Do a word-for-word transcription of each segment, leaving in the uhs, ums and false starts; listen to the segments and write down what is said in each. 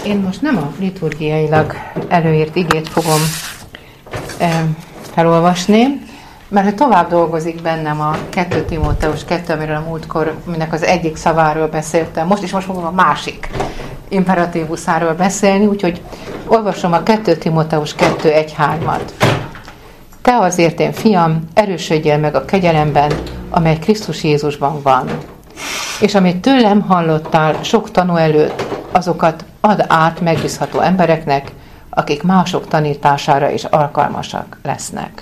Én most nem a liturgiailag előírt igét fogom e, felolvasni, mert hogy tovább dolgozik bennem a kettő Timóteus kettő, amiről a múltkor, aminek az egyik szaváról beszéltem. Most is most fogom a másik imperatívuszáról beszélni, úgyhogy olvasom a kettő Timóteus kettő egy hármat. Te azért, én fiam, erősödjél meg a kegyelemben, amely Krisztus Jézusban van. És amit tőlem hallottál sok tanú előtt, azokat add át megbízható embereknek, akik mások tanítására is alkalmasak lesznek.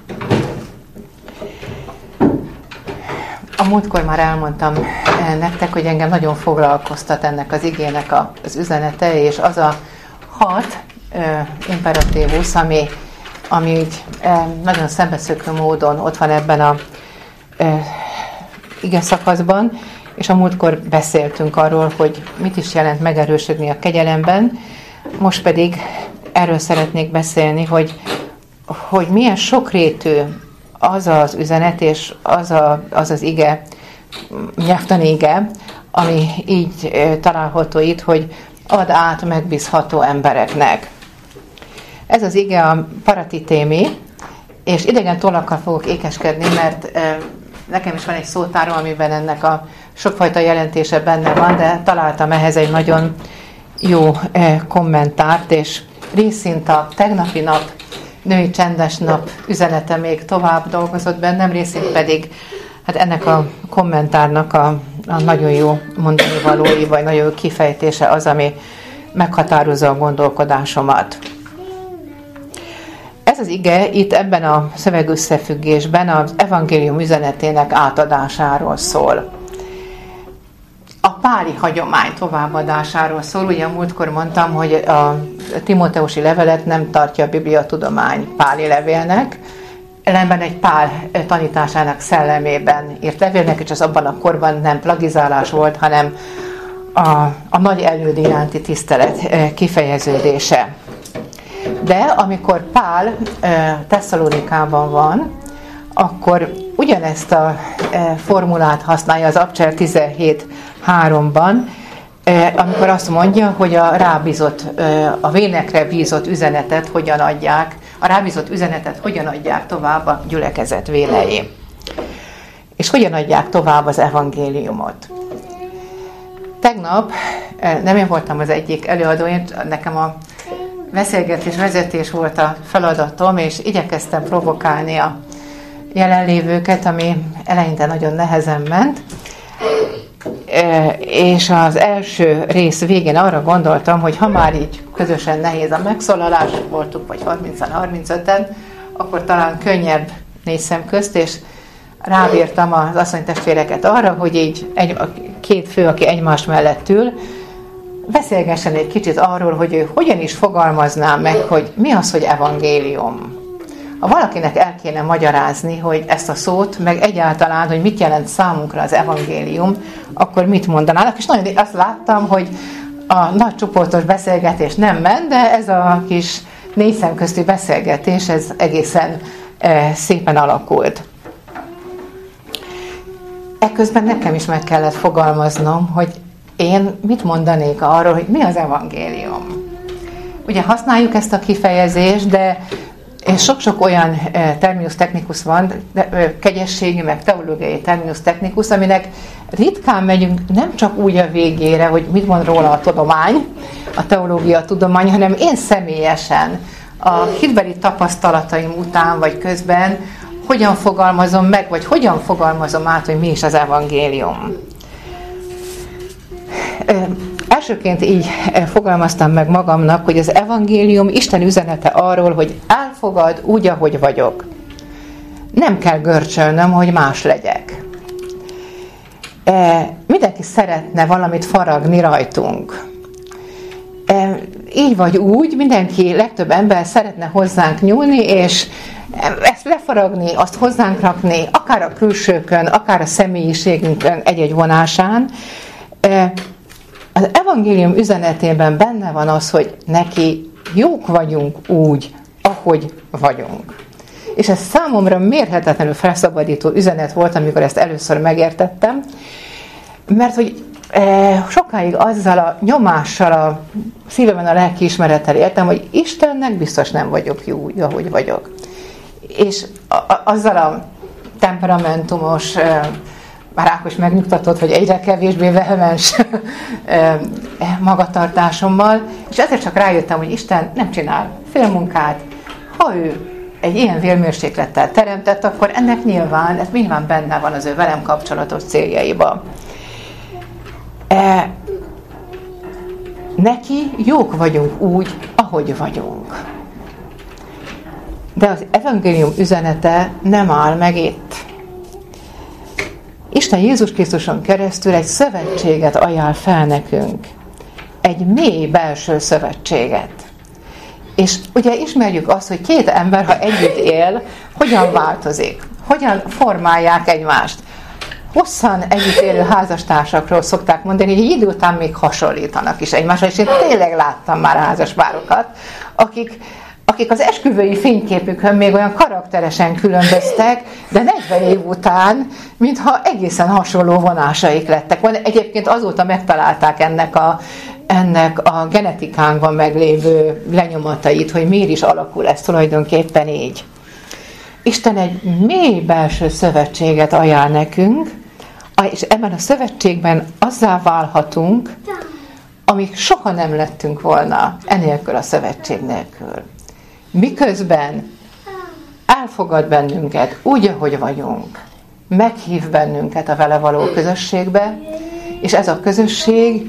A múltkor már elmondtam nektek, hogy engem nagyon foglalkoztat ennek az igének az üzenete, és az a hat uh, imperatívus, ami, ami így, uh, nagyon szembeszökő módon ott van ebben a uh, ige szakaszban, és a múltkor beszéltünk arról, hogy mit is jelent megerősödni a kegyelemben, most pedig erről szeretnék beszélni, hogy, hogy milyen sokrétű az az üzenet, és az a, az, az ige, nyelvtani ige, ami így e, található itt, hogy add át megbízható embereknek. Ez az ige a paratitémi, és idegen tollakkal fogok ékeskedni, mert e, nekem is van egy szótárom, amiben ennek a sokfajta jelentése benne van, de találtam ehhez egy nagyon jó e, kommentárt, és részint a tegnapi nap női csendes nap üzenete még tovább dolgozott bennem, részint pedig hát ennek a kommentárnak a, a nagyon jó mondani valói, vagy nagyon jó kifejtése az, ami meghatározza a gondolkodásomat. Ez az ige itt ebben a szövegösszefüggésben az evangélium üzenetének átadásáról szól. A páli hagyomány továbbadásáról szól. Ugye múltkor mondtam, hogy a timóteusi levelet nem tartja a bibliatudomány páli levélnek, ellenben egy Pál tanításának szellemében írt levélnek, és az abban a korban nem plagizálás volt, hanem a, a nagy előd iránti tisztelet kifejeződése. De amikor Pál Tesszalonikában van, akkor ugyanezt a formulát használja az Abcsel tizenhét háromban, amikor azt mondja, hogy a rábízott, a vélekre bízott üzenetet hogyan adják, a rábízott üzenetet hogyan adják tovább a gyülekezet vélei. És hogyan adják tovább az evangéliumot. Tegnap, nem én voltam az egyik előadó, nekem a beszélgetés, vezetés volt a feladatom, és igyekeztem provokálni a jelenlévőket, ami eleinte nagyon nehezen ment. És az első rész végén arra gondoltam, hogy ha már így közösen nehéz a megszólalás, voltunk vagy harmincan, harmincöten, akkor talán könnyebb négy szem közt, és rábírtam az asszonytestvéreket arra, hogy így egy, a két fő, aki egymás mellett ül, beszélgessen egy kicsit arról, hogy ő hogyan is fogalmazná meg, hogy mi az, hogy evangélium. Ha valakinek el kéne magyarázni, hogy ezt a szót, meg egyáltalán, hogy mit jelent számunkra az evangélium, akkor mit mondanának? És nagyon azt láttam, hogy a nagy csoportos beszélgetés nem ment, de ez a kis négy szem közti beszélgetés, ez egészen e, szépen alakult. Ekközben nekem is meg kellett fogalmaznom, hogy én mit mondanék arról, hogy mi az evangélium. Ugye használjuk ezt a kifejezést, de sok-sok olyan terminus technicus van, kegyességi, meg teológiai terminus technicus, aminek ritkán megyünk nem csak úgy a végére, hogy mit mond róla a tudomány, a teológia tudomány, hanem én személyesen a hitbeli tapasztalataim után vagy közben hogyan fogalmazom meg, vagy hogyan fogalmazom át, hogy mi is az evangélium. Elsőként így fogalmaztam meg magamnak, hogy az evangélium Isten üzenete arról, hogy elfogad úgy, ahogy vagyok. Nem kell görcsölnöm, hogy más legyek. Mindenki szeretne valamit faragni rajtunk. Így vagy úgy, mindenki, legtöbb ember szeretne hozzánk nyúlni, és ezt lefaragni, azt hozzánk rakni, akár a külsőkön, akár a személyiségünkön egy-egy vonásán. Az evangélium üzenetében benne van az, hogy neki jók vagyunk úgy, ahogy vagyunk. És ez számomra mérhetetlenül felszabadító üzenet volt, amikor ezt először megértettem, mert hogy sokáig azzal a nyomással a szívemben a lelkiismerettel éltem, hogy Istennek biztos nem vagyok jó, ahogy vagyok. És a, a, azzal a temperamentumos, már Ákos megnyugtatott, hogy egyre kevésbé vehemens magatartásommal, és ezért csak rájöttem, hogy Isten nem csinál félmunkát. Ha ő egy ilyen vérmérséklettel teremtett, akkor ennek nyilván, ez nyilván benne van az ő velem kapcsolatos céljaiban. E, neki jók vagyunk úgy, ahogy vagyunk. De az evangélium üzenete nem áll meg itt. Isten Jézus Krisztuson keresztül egy szövetséget ajánl fel nekünk. Egy mély belső szövetséget. És ugye ismerjük azt, hogy két ember, ha együtt él, hogyan változik, hogyan formálják egymást. Hosszan együtt élő házastársakról szokták mondani, hogy egy idő után még hasonlítanak is egymásra, és én tényleg láttam már házaspárokat, akik, akik az esküvői fényképükön még olyan karakteresen különböztek, de negyven év után, mintha egészen hasonló vonásaik lettek. Egyébként azóta megtalálták ennek a, ennek a genetikánkban meglévő lenyomatait, hogy miért is alakul ez tulajdonképpen így. Isten egy mély belső szövetséget ajánl nekünk, és ebben a szövetségben azzá válhatunk, amik soha nem lettünk volna enélkül a szövetség nélkül. Miközben elfogad bennünket úgy, ahogy vagyunk, meghív bennünket a vele való közösségbe, és ez a közösség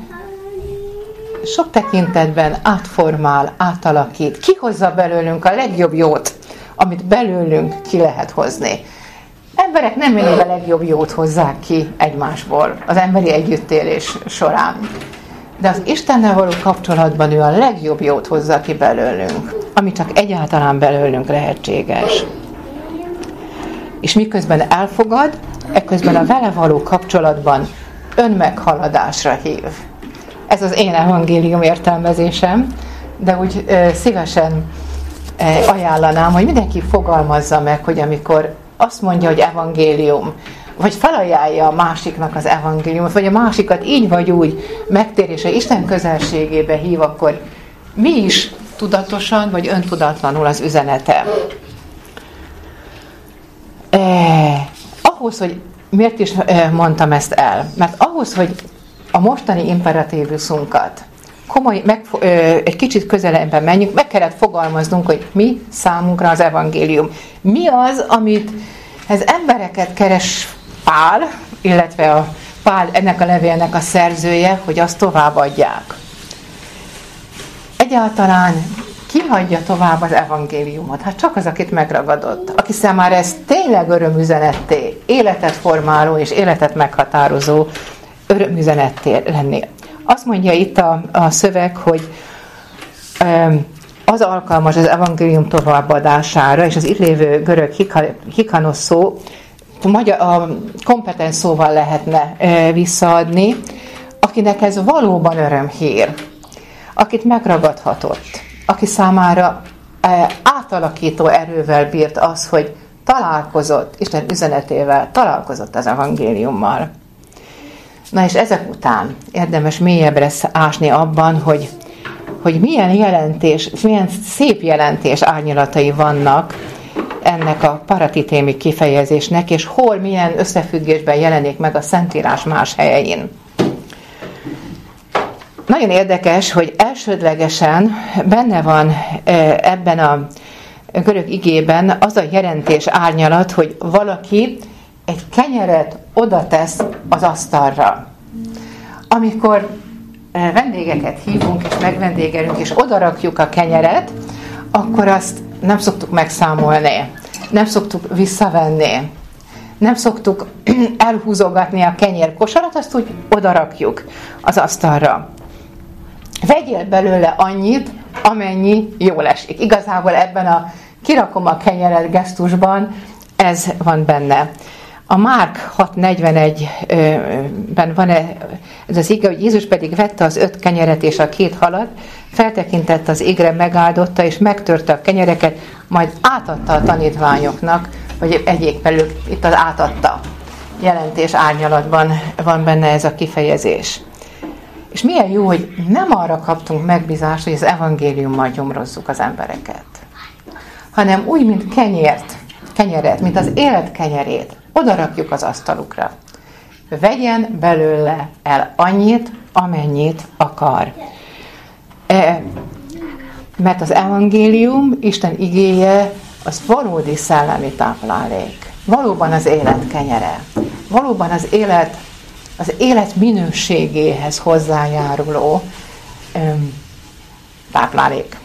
sok tekintetben átformál, átalakít, kihozza belőlünk a legjobb jót, amit belőlünk ki lehet hozni. Emberek nem mindig a legjobb jót hozzák ki egymásból az emberi együttélés során. De az Istennel való kapcsolatban ő a legjobb jót hozza ki belőlünk, ami csak egyáltalán belőlünk lehetséges. És miközben elfogad, ekközben a vele való kapcsolatban önmeghaladásra hív. Ez az én evangélium értelmezésem, de úgy ö, szívesen ö, ajánlanám, hogy mindenki fogalmazza meg, hogy amikor azt mondja, hogy evangélium, vagy felajánlja a másiknak az evangéliumot, vagy a másikat így vagy úgy megtérése Isten közelségébe hív, akkor mi is tudatosan, vagy öntudatlanul az üzenete. Eh, ahhoz, hogy miért is eh, mondtam ezt el? Mert ahhoz, hogy a mostani imperatívusunkat komoly, meg, ö, egy kicsit közelebben menjünk, meg kellett fogalmaznunk, hogy mi számunkra az evangélium. Mi az, amit ez embereket keres Pál, illetve a Pál ennek a levélnek a szerzője, hogy azt továbbadják. Egyáltalán ki hagyja tovább az evangéliumot? Hát csak az, akit megragadott. Aki számára ez tényleg örömüzenetté, életet formáló és életet meghatározó örömüzenetté lenni. Azt mondja itt a, a szöveg, hogy az alkalmas az evangélium továbbadására, és az itt lévő görög hikanos szó a kompetens szóval lehetne visszaadni, akinek ez valóban örömhír, akit megragadhatott, aki számára átalakító erővel bírt az, hogy találkozott, Isten üzenetével találkozott az evangéliummal. Na és ezek után érdemes mélyebbre ásni abban, hogy, hogy milyen jelentés, milyen szép jelentés árnyalatai vannak ennek a paratitémi kifejezésnek, és hol milyen összefüggésben jelenik meg a Szentírás más helyein. Nagyon érdekes, hogy elsődlegesen benne van ebben a görög igében az a jelentés árnyalat, hogy valaki egy kenyeret oda tesz az asztalra. Amikor vendégeket hívunk és megvendégelünk, és odarakjuk a kenyeret, akkor azt nem szoktuk megszámolni, nem szoktuk visszavenni, nem szoktuk elhúzogatni a kenyérkosarat, azt úgy odarakjuk az asztalra. Vegyél belőle annyit, amennyi jól esik. Igazából ebben a kirakom a kenyeret gesztusban ez van benne. A Márk hat negyvenegyben van ez az ige, hogy Jézus pedig vette az öt kenyeret és a két halat, feltekintett az égre, megáldotta, és megtörte a kenyereket, majd átadta a tanítványoknak, vagy egyék belül itt az átadta jelentés árnyalatban van benne ez a kifejezés. És milyen jó, hogy nem arra kaptunk megbízást, hogy az evangéliummal gyomrozzuk az embereket, hanem úgy, mint kenyért, kenyeret, mint az élet kenyerét, oda rakjuk az asztalukra. Vegyen belőle el annyit, amennyit akar. E, mert az evangélium, Isten igéje, az valódi szellemi táplálék. Valóban az élet kenyere. Valóban az élet, az élet minőségéhez hozzájáruló öm, táplálék.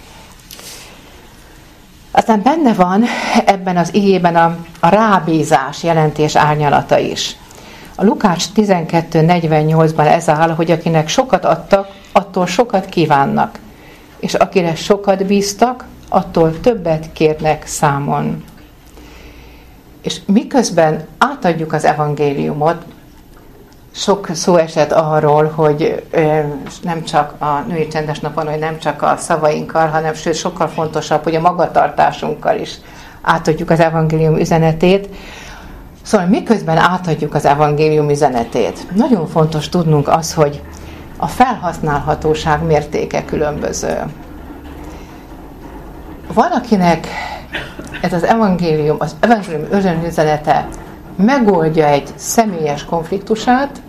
Aztán benne van ebben az igében a, a rábízás jelentés árnyalata is. A Lukács tizenkettő negyvennyolcban ez áll, hogy akinek sokat adtak, attól sokat kívánnak, és akire sokat bíztak, attól többet kérnek számon. És miközben átadjuk az evangéliumot, sok szó esett arról, hogy ö, nem csak a női csendes napon, hogy nem csak a szavainkkal, hanem sőt sokkal fontosabb, hogy a magatartásunkkal is átadjuk az evangélium üzenetét. Szóval miközben átadjuk az evangélium üzenetét, nagyon fontos tudnunk az, hogy a felhasználhatóság mértéke különböző. Van, akinek ez az evangélium, az evangélium üzenete megoldja egy személyes konfliktusát,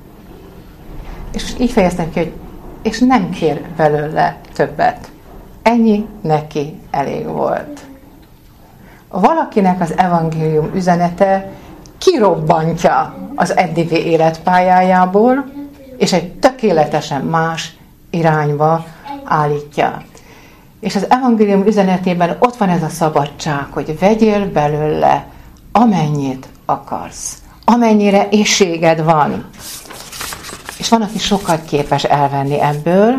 és így fejeztem ki, hogy és nem kér belőle többet. Ennyi neki elég volt. Valakinek az evangélium üzenete kirobbantja az eddigi életpályájából, és egy tökéletesen más irányba állítja. És az evangélium üzenetében ott van ez a szabadság, hogy vegyél belőle amennyit akarsz, amennyire éhséged van. És van, aki sokat képes elvenni ebből.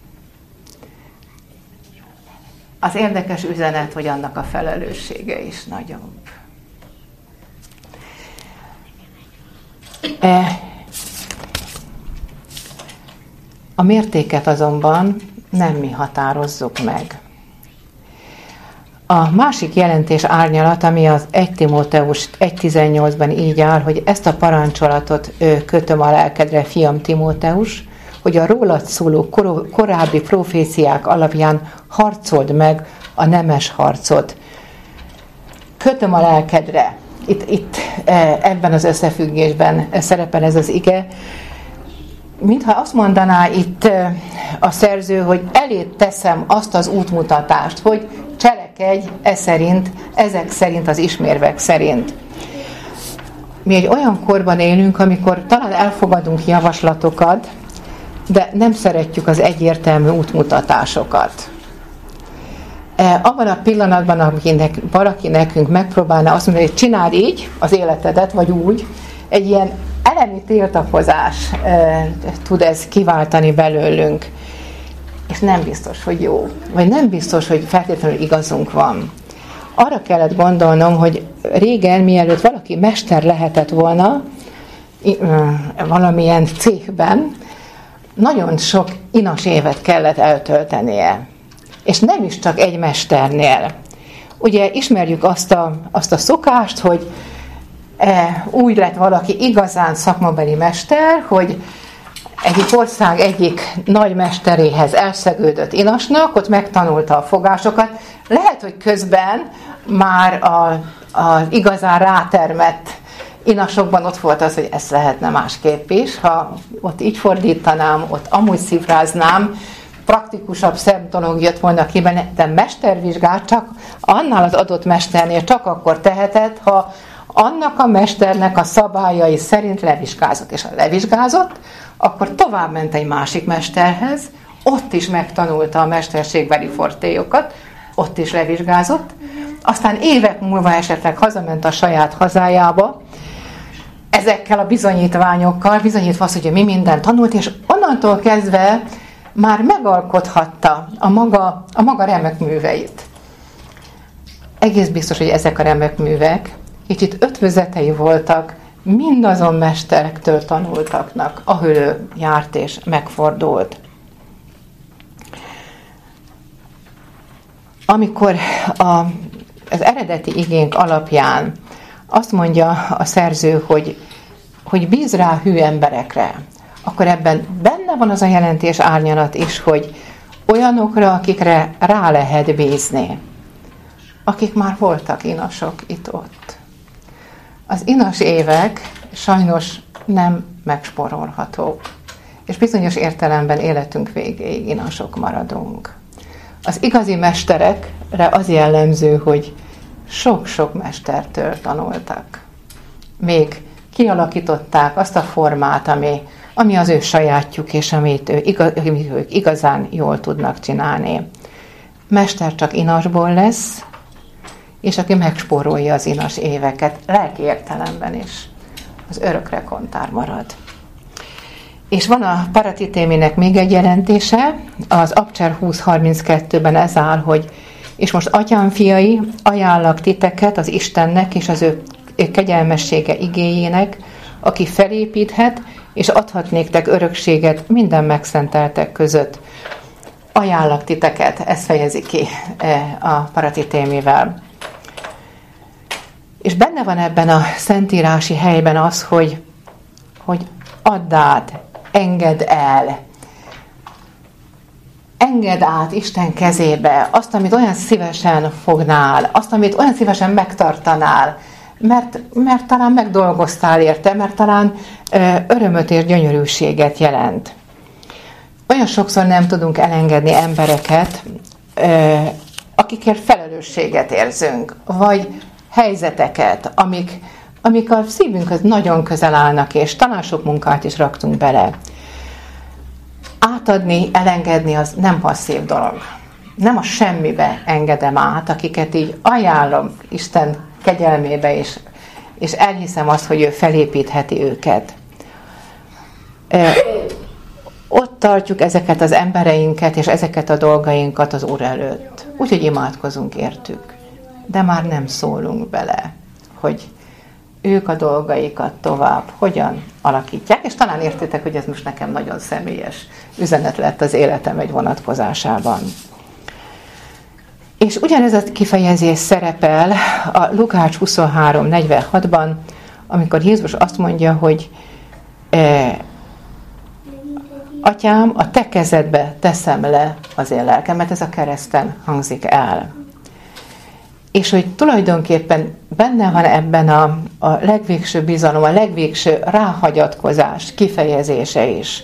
Az érdekes üzenet, hogy annak a felelőssége is nagyobb. A mértéket azonban nem mi határozzuk meg. A másik jelentés árnyalat, ami az egy Timóteus egy tizennyolcban így áll, hogy ezt a parancsolatot kötöm a lelkedre, fiam Timóteus, hogy a rólad szóló kor- korábbi proféciák alapján harcold meg a nemes harcot. Kötöm a lelkedre. Itt, itt ebben az összefüggésben szerepel ez az ige. Mintha azt mondaná itt a szerző, hogy elét teszem azt az útmutatást, hogy cselekedj e szerint, ezek szerint, az ismérvek szerint. Mi egy olyan korban élünk, amikor talán elfogadunk javaslatokat, de nem szeretjük az egyértelmű útmutatásokat. Abban a pillanatban, akinek valaki nekünk megpróbálna azt mondani, hogy csináld így az életedet, vagy úgy, egy ilyen elemi tiltakozás e, tud ez kiváltani belőlünk. És nem biztos, hogy jó. Vagy nem biztos, hogy feltétlenül igazunk van. Arra kellett gondolnom, hogy régen, mielőtt valaki mester lehetett volna valamilyen cégben, nagyon sok inas évet kellett eltöltenie. És nem is csak egy mesternél. Ugye ismerjük azt a, azt a szokást, hogy e, úgy lett valaki igazán szakmabeli mester, hogy egyik ország egyik nagy mesteréhez elszegődött inasnak, ott megtanulta a fogásokat. Lehet, hogy közben már az igazán rátermett inasokban ott volt az, hogy ezt lehetne másképp is. Ha ott így fordítanám, ott amúgy szifráznám, praktikusabb, szebb dolog jött volna ki benne, de mestervizsgát csak annál az adott mesternél csak akkor tehetett, ha annak a mesternek a szabályai szerint levizsgázott. És ha levizsgázott, akkor tovább ment egy másik mesterhez, ott is megtanulta a mesterségbeli fortélyokat, ott is levizsgázott, aztán évek múlva esetleg hazament a saját hazájába, ezekkel a bizonyítványokkal, bizonyítva azt, hogy mi mindent tanult, és onnantól kezdve már megalkothatta a maga, a maga remek műveit. Egész biztos, hogy ezek a remek művek kicsit ötvözetei voltak mindazon mesterektől tanultaknak, ahol ő járt és megfordult. Amikor a, az eredeti igénk alapján azt mondja a szerző, hogy, hogy bíz rá hű emberekre, akkor ebben benne benne van az a jelentés árnyalat is, hogy olyanokra, akikre rá lehet bízni, akik már voltak inasok itt-ott. Az inas évek sajnos nem megsporolhatók, és bizonyos értelemben életünk végéig inasok maradunk. Az igazi mesterekre az jellemző, hogy sok-sok mestertől tanultak. Még kialakították azt a formát, ami, ami az ő sajátjuk, és amit ő igaz, ők igazán jól tudnak csinálni. Mester csak inasból lesz, és aki megspórolja az inas éveket, lelki értelemben is, az örökre kontár marad. És van a paratitéminek még egy jelentése, az Abcser húsz harminckettőben ez áll, hogy és most atyám fiai, ajánlak titeket az Istennek és az ő kegyelmessége igéjének, aki felépíthet, és adhat néktek örökséget minden megszenteltek között. Ajánlak titeket, ez fejezi ki a paratitémivel. És benne van ebben a szentírási helyben az, hogy, hogy add át, engedd el, engedd át Isten kezébe azt, amit olyan szívesen fognál, azt, amit olyan szívesen megtartanál, mert, mert talán megdolgoztál érte, mert talán ö, örömöt és gyönyörűséget jelent. Olyan sokszor nem tudunk elengedni embereket, ö, akikért felelősséget érzünk, vagy helyzeteket, amik, amik a szívünkhöz nagyon közel állnak, és talán sok munkát is raktunk bele. Átadni, elengedni az nem passzív dolog. Nem a semmibe engedem át, akiket így ajánlom Isten kegyelmébe, és, és elhiszem azt, hogy ő felépítheti őket. Ö, ott tartjuk ezeket az embereinket, és ezeket a dolgainkat az Úr előtt. Úgyhogy imádkozunk értük. De már nem szólunk bele, hogy ők a dolgaikat tovább hogyan alakítják, és talán értitek, hogy ez most nekem nagyon személyes üzenet lett az életem egy vonatkozásában. És ugyanez a kifejezés szerepel a Lukács huszonhárom negyvenhatban, amikor Jézus azt mondja, hogy e, Atyám, a te kezedbe teszem le az én lelkemet, ez a kereszten hangzik el. És hogy tulajdonképpen benne van ebben a, a legvégső bizalom, a legvégső ráhagyatkozás kifejezése is.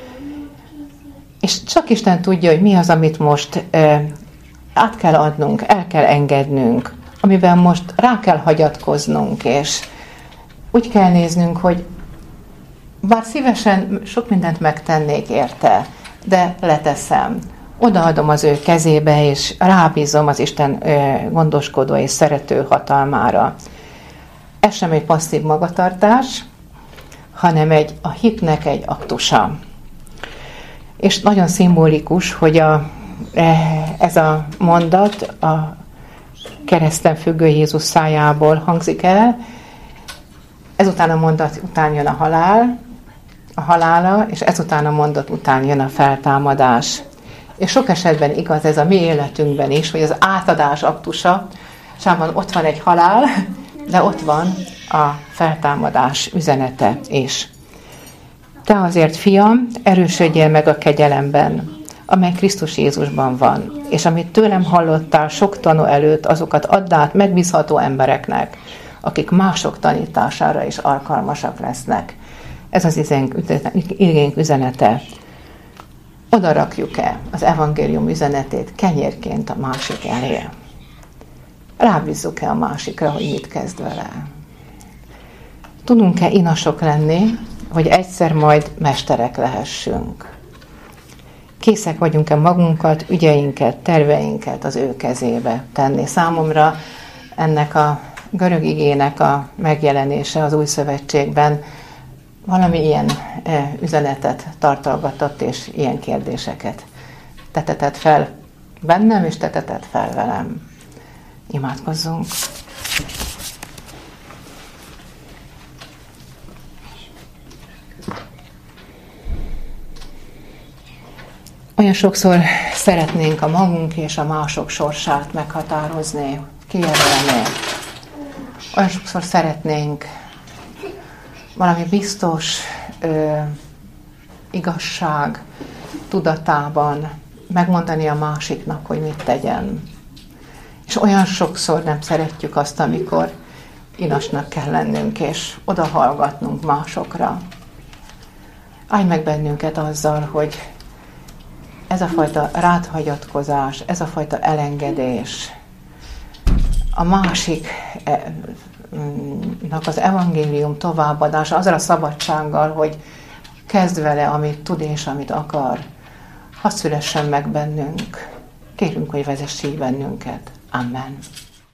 És csak Isten tudja, hogy mi az, amit most e, át kell adnunk, el kell engednünk, amiben most rá kell hagyatkoznunk, és úgy kell néznünk, hogy bár szívesen sok mindent megtennék érte, de leteszem. Odaadom az ő kezébe, és rábízom az Isten gondoskodó és szerető hatalmára. Ez sem egy passzív magatartás, hanem egy, a hitnek egy aktusa. És nagyon szimbolikus, hogy a, ez a mondat a kereszten függő Jézus szájából hangzik el. Ezután a mondat után jön a halál, a halála, és ezután a mondat után jön a feltámadás. És sok esetben igaz ez a mi életünkben is, hogy az átadás aktusa, sában ott van egy halál, de ott van a feltámadás üzenete is. Te azért, fiam, erősödjél meg a kegyelemben, amely Krisztus Jézusban van, és amit tőlem hallottál sok tanú előtt, azokat add át megbízható embereknek, akik mások tanítására is alkalmasak lesznek. Ez az igénk üzenete. Oda rakjuk-e az evangélium üzenetét kenyérként a másik elé? Rábízzuk-e a másikra, hogy mit kezd vele? Tudunk-e inasok lenni, hogy egyszer majd mesterek lehessünk? Készek vagyunk-e magunkat, ügyeinket, terveinket az ő kezébe tenni? Számomra ennek a görög igének a megjelenése az Új Szövetségben valami ilyen üzenetet tartalgatott, és ilyen kérdéseket tetetett fel bennem, és tetetett fel velem. Imádkozzunk! Olyan sokszor szeretnénk a magunk és a mások sorsát meghatározni, kijelölni. Olyan sokszor szeretnénk valami biztos, ö, igazság tudatában megmondani a másiknak, hogy mit tegyen. És olyan sokszor nem szeretjük azt, amikor inasnak kell lennünk, és odahallgatnunk másokra. Állj meg bennünket azzal, hogy ez a fajta rádhagyatkozás, ez a fajta elengedés, a másiknak az evangélium továbbadása, azzal a szabadsággal, hogy kezd vele, amit tud és amit akar, hadd szülessen meg bennünk. Kérünk, hogy vezess így bennünket. Amen.